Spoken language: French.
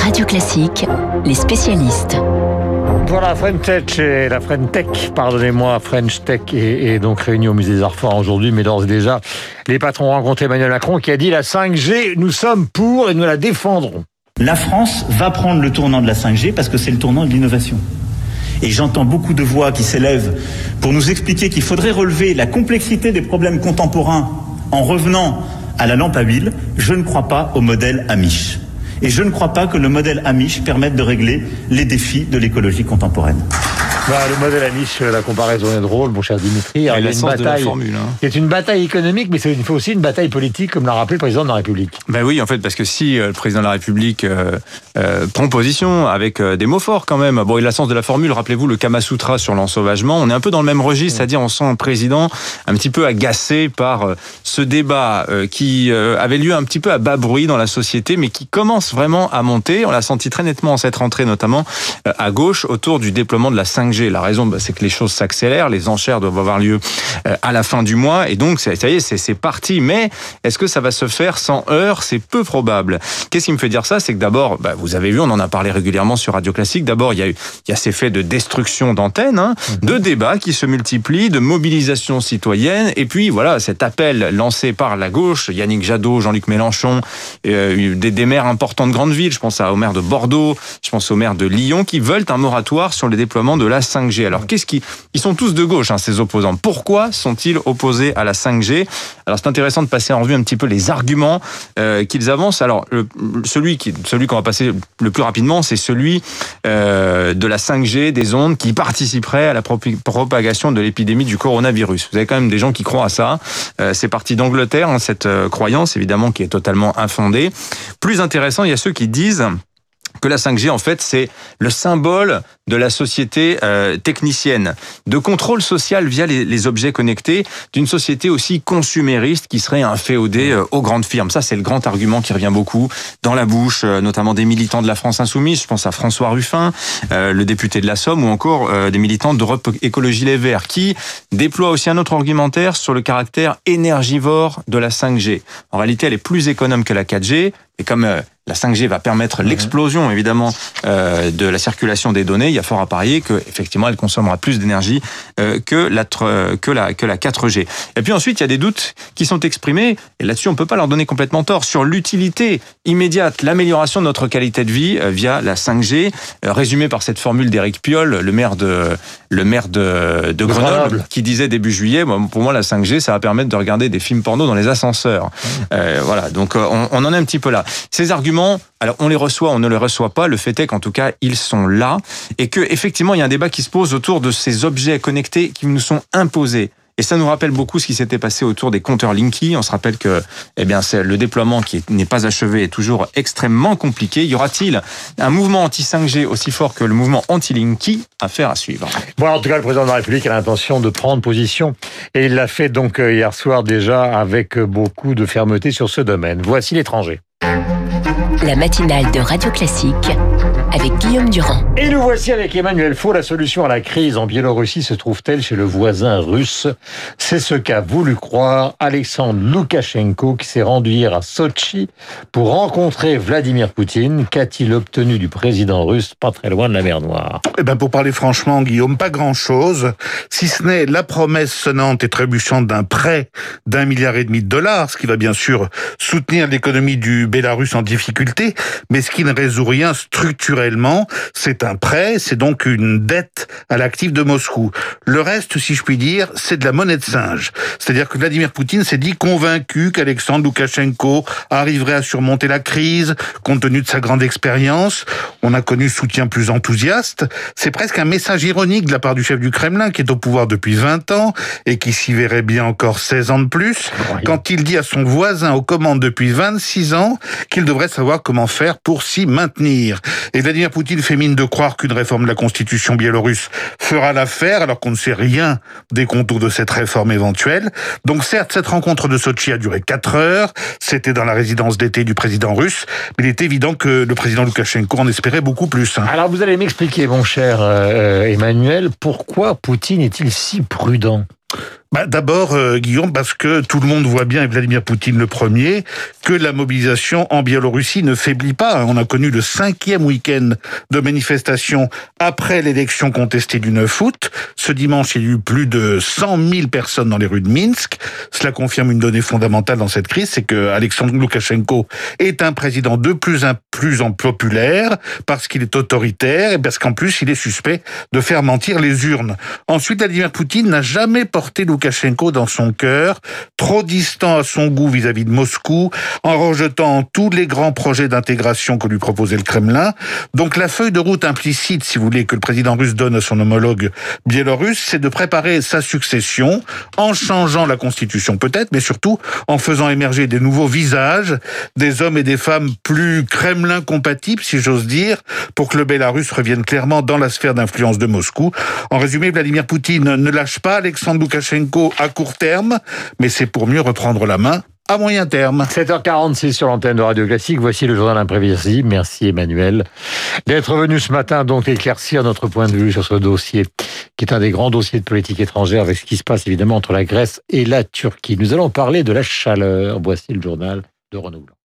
Radio Classique, les spécialistes. Voilà, la French Tech est donc réunie au Musée des Arts Forts aujourd'hui, mais d'ores et déjà, les patrons ont rencontré Emmanuel Macron qui a dit la 5G, nous sommes pour et nous la défendrons. La France va prendre le tournant de la 5G parce que c'est le tournant de l'innovation. Et j'entends beaucoup de voix qui s'élèvent pour nous expliquer qu'il faudrait relever la complexité des problèmes contemporains en revenant à la lampe à huile. Je ne crois pas au modèle Amish. Et je ne crois pas que le modèle Amish permette de régler les défis de l'écologie contemporaine. Le modèle Amish, la comparaison est drôle, mon cher Dimitri. Il y a une bataille, c'est une bataille économique, mais il faut aussi une bataille politique, comme l'a rappelé le président de la République. Ben oui, en fait, parce que si le président de la République prend position avec des mots forts quand même, bon, il a le sens de la formule, rappelez-vous le Kama Sutra sur l'ensauvagement, on est un peu dans le même registre, c'est-à-dire on sent un président un petit peu agacé par ce débat qui avait lieu un petit peu à bas bruit dans la société, mais qui commence vraiment à monter. On l'a senti très nettement en cette rentrée, notamment à gauche, autour du déploiement de la 5G. La raison, c'est que les choses s'accélèrent, les enchères doivent avoir lieu à la fin du mois, et donc ça y est, c'est parti. Mais est-ce que ça va se faire sans heurts? C'est peu probable. Qu'est-ce qui me fait dire ça? C'est que d'abord, vous avez vu, on en a parlé régulièrement sur Radio Classique, d'abord il y a ces faits de destruction d'antennes, de débats qui se multiplient, de mobilisation citoyenne, et puis voilà, cet appel lancé par la gauche, Yannick Jadot, Jean-Luc Mélenchon, des maires importants de grandes villes, je pense au maire de Bordeaux, je pense au maire de Lyon, qui veulent un moratoire sur le déploiement de la 5G. Alors, ils sont tous de gauche, ces opposants. Pourquoi sont-ils opposés à la 5G? Alors, c'est intéressant de passer en revue un petit peu les arguments qu'ils avancent. Alors, celui qu'on va passer le plus rapidement, c'est celui de la 5G, des ondes qui participeraient à la propagation de l'épidémie du coronavirus. Vous avez quand même des gens qui croient à ça. C'est parti d'Angleterre, cette croyance, évidemment, qui est totalement infondée. Plus intéressant, il y a ceux qui disent que la 5G, en fait, c'est le symbole de la société technicienne, de contrôle social via les objets connectés, d'une société aussi consumériste qui serait inféodée aux grandes firmes. Ça, c'est le grand argument qui revient beaucoup dans la bouche, notamment des militants de la France Insoumise. Je pense à François Ruffin, le député de la Somme, ou encore des militants d'Europe Écologie Les Verts, qui déploient aussi un autre argumentaire sur le caractère énergivore de la 5G. En réalité, elle est plus économe que la 4G, et comme la 5G va permettre l'explosion, évidemment, de la circulation des données, il y a fort à parier qu'effectivement, elle consommera plus d'énergie que la 4G. Et puis ensuite, il y a des doutes qui sont exprimés, et là-dessus, on ne peut pas leur donner complètement tort, sur l'utilité immédiate, l'amélioration de notre qualité de vie via la 5G, résumée par cette formule d'Éric Piolle, le maire de Grenoble, qui disait début juillet, pour moi, la 5G, ça va permettre de regarder des films porno dans les ascenseurs. Voilà, donc on en est un petit peu là. Ces arguments, alors on les reçoit, on ne les reçoit pas, le fait est qu'en tout cas, ils sont là, et que effectivement, il y a un débat qui se pose autour de ces objets connectés qui nous sont imposés. Et ça nous rappelle beaucoup ce qui s'était passé autour des compteurs Linky. On se rappelle que c'est le déploiement qui n'est pas achevé est toujours extrêmement compliqué. Y aura-t-il un mouvement anti-5G aussi fort que le mouvement anti-Linky? Affaire à suivre. Bon, en tout cas, le président de la République a l'intention de prendre position. Et il l'a fait donc hier soir déjà avec beaucoup de fermeté sur ce domaine. Voici l'étranger. La matinale de Radio Classique avec Guillaume Durand. Et nous voici avec Emmanuel Faux. La solution à la crise en Biélorussie se trouve-t-elle chez le voisin russe? C'est ce qu'a voulu croire Alexandre Loukachenko, qui s'est rendu hier à Sotchi pour rencontrer Vladimir Poutine. Qu'a-t-il obtenu du président russe, pas très loin de la mer Noire? Pour parler franchement, Guillaume, pas grand-chose, si ce n'est la promesse sonnante et trébuchante d'un prêt d'1,5 milliard de dollars, ce qui va bien sûr soutenir l'économie du Bélarus en difficulté, mais ce qui ne résout rien structurellement. C'est un prêt, c'est donc une dette à l'actif de Moscou. Le reste, si je puis dire, c'est de la monnaie de singe. C'est-à-dire que Vladimir Poutine s'est dit convaincu qu'Alexandre Loukachenko arriverait à surmonter la crise, compte tenu de sa grande expérience. On a connu soutien plus enthousiaste. C'est presque un message ironique de la part du chef du Kremlin, qui est au pouvoir depuis 20 ans et qui s'y verrait bien encore 16 ans de plus, quand il dit à son voisin aux commandes depuis 26 ans qu'il devrait savoir comment faire pour s'y maintenir. Et Vladimir Poutine fait mine de croire qu'une réforme de la constitution biélorusse fera l'affaire, alors qu'on ne sait rien des contours de cette réforme éventuelle. Donc certes, cette rencontre de Sotchi a duré 4 heures, c'était dans la résidence d'été du président russe, mais il est évident que le président Loukachenko en espérait beaucoup plus. Alors vous allez m'expliquer, mon cher Emmanuel, pourquoi Poutine est-il si prudent? D'abord, Guillaume, parce que tout le monde voit bien, et Vladimir Poutine le premier, que la mobilisation en Biélorussie ne faiblit pas. On a connu le 5e week-end de manifestations après l'élection contestée du 9 août. Ce dimanche, il y a eu plus de 100 000 personnes dans les rues de Minsk. Cela confirme une donnée fondamentale dans cette crise, c'est que Alexandre Loukachenko est un président de plus en populaire, parce qu'il est autoritaire et parce qu'en plus, il est suspect de faire mentir les urnes. Ensuite, Vladimir Poutine n'a jamais porté Loukachenko dans son cœur, trop distant à son goût vis-à-vis de Moscou, en rejetant tous les grands projets d'intégration que lui proposait le Kremlin. Donc la feuille de route implicite, si vous voulez, que le président russe donne à son homologue biélorusse, c'est de préparer sa succession en changeant la constitution peut-être, mais surtout en faisant émerger des nouveaux visages, des hommes et des femmes plus Kremlin compatibles, si j'ose dire, pour que le Bélarus revienne clairement dans la sphère d'influence de Moscou. En résumé, Vladimir Poutine ne lâche pas Alexandre Loukachenko à court terme, mais c'est pour mieux reprendre la main à moyen terme. 7h46 sur l'antenne de Radio Classique. Voici le journal imprévisible. Merci Emmanuel d'être venu ce matin donc éclaircir notre point de vue sur ce dossier qui est un des grands dossiers de politique étrangère avec ce qui se passe évidemment entre la Grèce et la Turquie. Nous allons parler de la chaleur. Voici le journal de Renaud Blanc.